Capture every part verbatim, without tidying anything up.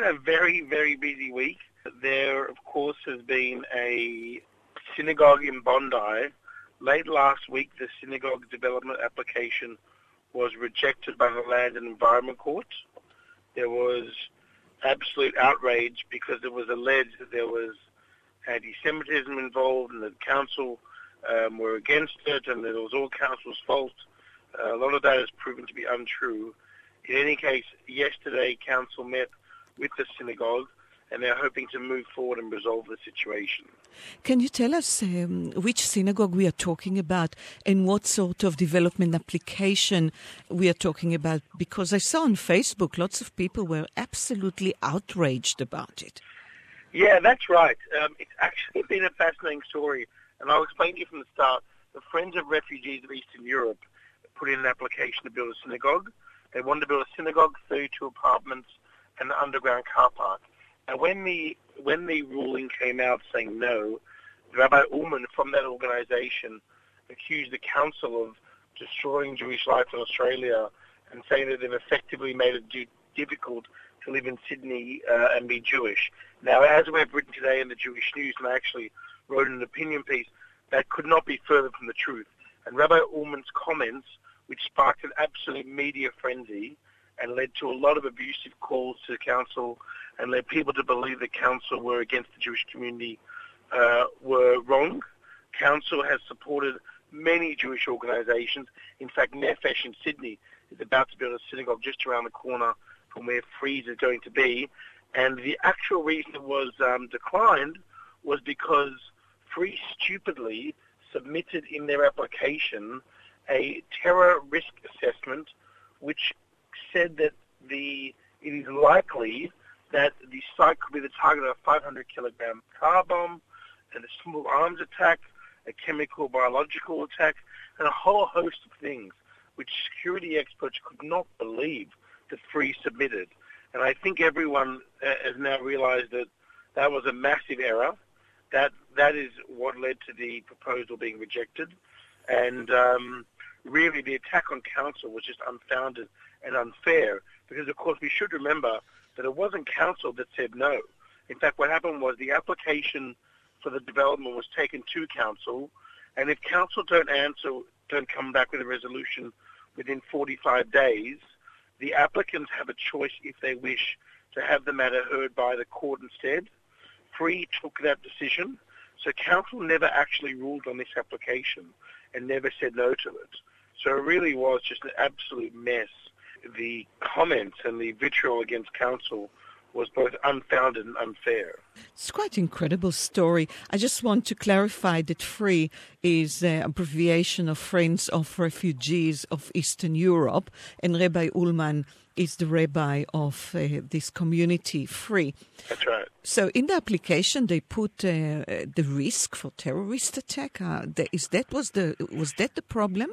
a very, very busy week. There, of course, has been a synagogue in Bondi. Late last week, the synagogue development application was rejected by the Land and Environment Court. There was absolute outrage because it was alleged that there was anti-Semitism involved and that council um, were against it and that it was all council's fault. Uh, a lot of that has proven to be untrue. In any case, yesterday council met with the synagogue and they're hoping to move forward and resolve the situation. Can you tell us um, which synagogue we are talking about and what sort of development application we are talking about? Because I saw on Facebook lots of people were absolutely outraged about it. Yeah, that's right. Um, it's actually been a fascinating story, and I'll explain to you from the start. The Friends of Refugees of Eastern Europe put in an application to build a synagogue. They wanted to build a synagogue, thirty-two apartments, and an underground car park. And when the when the ruling came out saying no, Rabbi Ullman from that organization accused the council of destroying Jewish life in Australia and saying that they've effectively made it difficult to live in Sydney uh, and be Jewish. Now, as we've written today in the Jewish News, and I actually wrote an opinion piece, that could not be further from the truth. And Rabbi Ullman's comments, which sparked an absolute media frenzy and led to a lot of abusive calls to the council and led people to believe the council were against the Jewish community, uh, were wrong. Council has supported many Jewish organizations. In fact, Nefesh in Sydney is about to build a synagogue just around the corner from where Frieze is going to be. And the actual reason it was um, declined was because Frieze stupidly submitted in their application a terror risk assessment which said that the it is likely that the site could be the target of a five hundred kilogram car bomb, and a small arms attack, a chemical biological attack, and a whole host of things which security experts could not believe that Frieze submitted. And I think everyone uh, has now realized that that was a massive error. That that is what led to the proposal being rejected. And um, really the attack on council was just unfounded and unfair because, of course, we should remember that it wasn't council that said no. In fact, what happened was the application for the development was taken to council, and if council don't answer, don't come back with a resolution within forty-five days, the applicants have a choice if they wish to have the matter heard by the court instead. Free took that decision, so council never actually ruled on this application and never said no to it. So it really was just an absolute mess. The comments and the vitriol against council was both unfounded and unfair. It's quite an incredible story. I just want to clarify that FREE is an abbreviation of Friends of Refugees of Eastern Europe, and Rabbi Ullman is the rabbi of uh, this community, FREE. That's right. So in the application, they put uh, the risk for terrorist attack. Uh, the, is that was the was that the problem?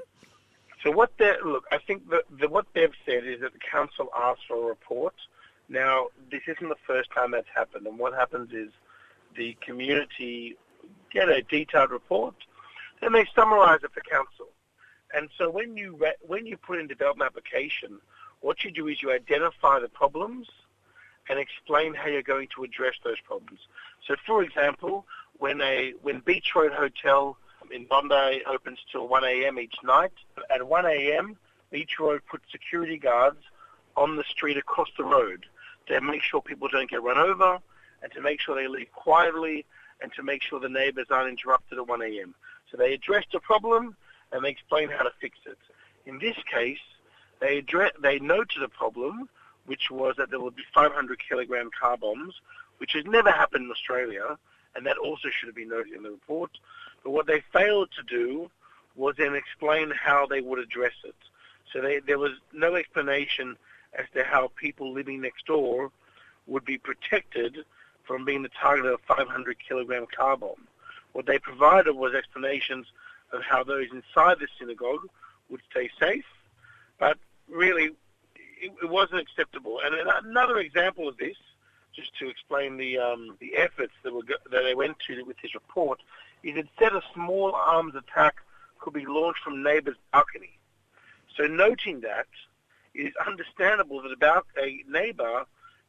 So what they look, I think the, the, what they've said is that the council asked for a report. Now, this isn't the first time that's happened, and what happens is the community get a detailed report, and they summarize it for council. And so when you re- when you put in development application, what you do is you identify the problems and explain how you're going to address those problems. So, for example, when a when Beach Road Hotel in Bondi opens till one a.m. each night, at one a.m. Beach Road puts security guards on the street across the road to make sure people don't get run over and to make sure they leave quietly and to make sure the neighbors aren't interrupted at one a.m. So they address the problem and they explain how to fix it. In this case, they address, they noted a problem, which was that there would be five hundred kilogram car bombs, which has never happened in Australia, and that also should have been noted in the report. But what they failed to do was then explain how they would address it. So they, there was no explanation as to how people living next door would be protected from being the target of a five hundred kilogram car bomb. What they provided was explanations of how those inside the synagogue would stay safe, but really it, it wasn't acceptable. And another example of this, just to explain the um, the efforts that were go- that they went to with this report, is instead a small arms attack could be launched from neighbor's balcony. So noting that, it is understandable that about a neighbor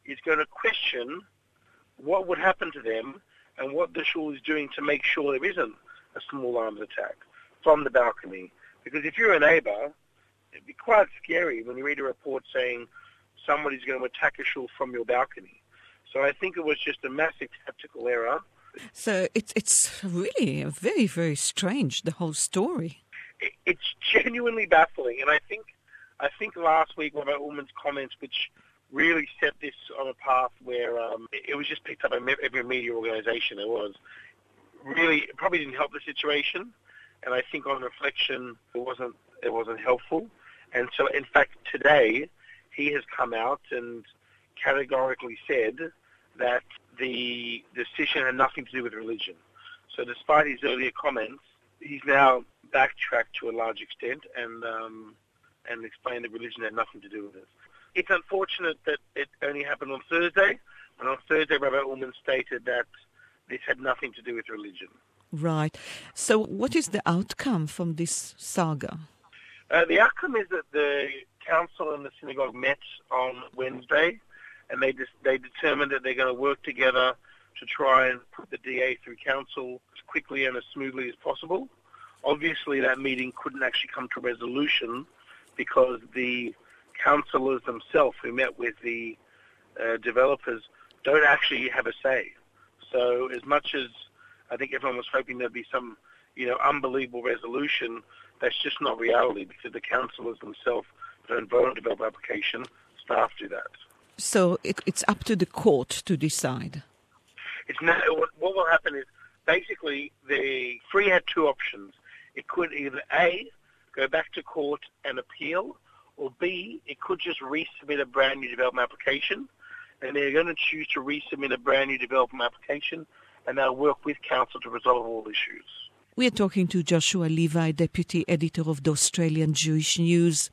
is going to question what would happen to them and what the shul is doing to make sure there isn't a small arms attack from the balcony. Because if you're a neighbor, it'd be quite scary when you read a report saying somebody's going to attack a shul from your balcony. So I think it was just a massive tactical error. So it's it's really very, very strange, the whole story. It, it's genuinely baffling. And I think I think last week one of Ullman's comments, which really set this on a path where um, it was just picked up by every media organization there was, really it probably didn't help the situation. And I think on reflection, it wasn't it wasn't helpful. And so, in fact, today he has come out and categorically said that the decision had nothing to do with religion. So despite his earlier comments, he's now backtracked to a large extent and um, and explained that religion had nothing to do with it. It's unfortunate that it only happened on Thursday, and on Thursday Rabbi Ullman stated that this had nothing to do with religion. Right. So what is the outcome from this saga? Uh, the outcome is that the council and the synagogue met on Wednesday, and they just, they determined that they're going to work together to try and put the D A through council as quickly and as smoothly as possible. Obviously, that meeting couldn't actually come to a resolution because the councillors themselves who met with the uh, developers don't actually have a say. So as much as I think everyone was hoping there'd be some, you know, unbelievable resolution, that's just not reality because the councillors themselves don't vote on a developer application, staff do that. So it, it's up to the court to decide. It's not, what will happen is basically the Free had two options. It could either A, go back to court and appeal, or B, it could just resubmit a brand new development application, and they're going to choose to resubmit a brand new development application, and they'll work with council to resolve all issues. We are talking to Joshua Levi, Deputy Editor of the Australian Jewish News.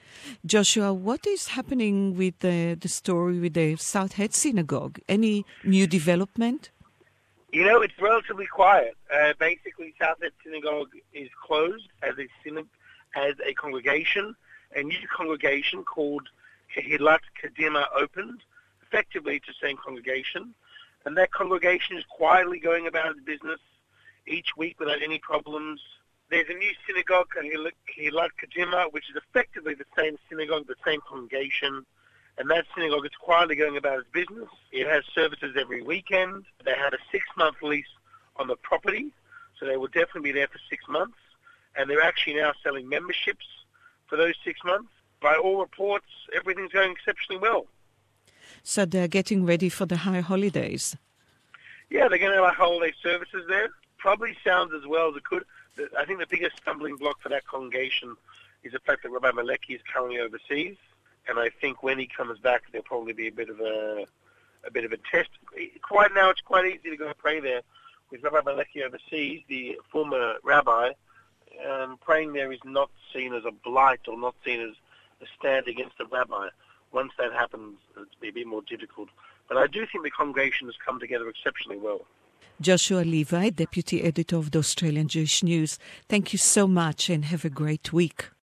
Joshua, what is happening with the, the story with the South Head Synagogue? Any new development? You know, it's relatively quiet. Uh, basically, South Head Synagogue is closed as a synagogue, as a congregation. A new congregation called Kehilat Kadima opened. Effectively, it's the same congregation. And that congregation is quietly going about its business each week without any problems. There's a new synagogue, Kehilat Kadima, which is effectively the same synagogue, the same congregation. And that synagogue is quietly going about its business. It has services every weekend. They had a six-month lease on the property, so they will definitely be there for six months. And they're actually now selling memberships for those six months. By all reports, everything's going exceptionally well. So they're getting ready for the high holidays. Yeah, they're going to have holiday services there. Probably sounds as well as it could. I think the biggest stumbling block for that congregation is the fact that Rabbi Maleki is currently overseas. And I think when he comes back, there'll probably be a bit of a a bit of a test. Quite now, it's quite easy to go and pray there. With Rabbi Maleki overseas, the former rabbi, um, praying there is not seen as a blight or not seen as a stand against the rabbi. Once that happens, it'll be a bit more difficult. But I do think the congregation has come together exceptionally well. Joshua Levi, Deputy Editor of the Australian Jewish News, thank you so much and have a great week.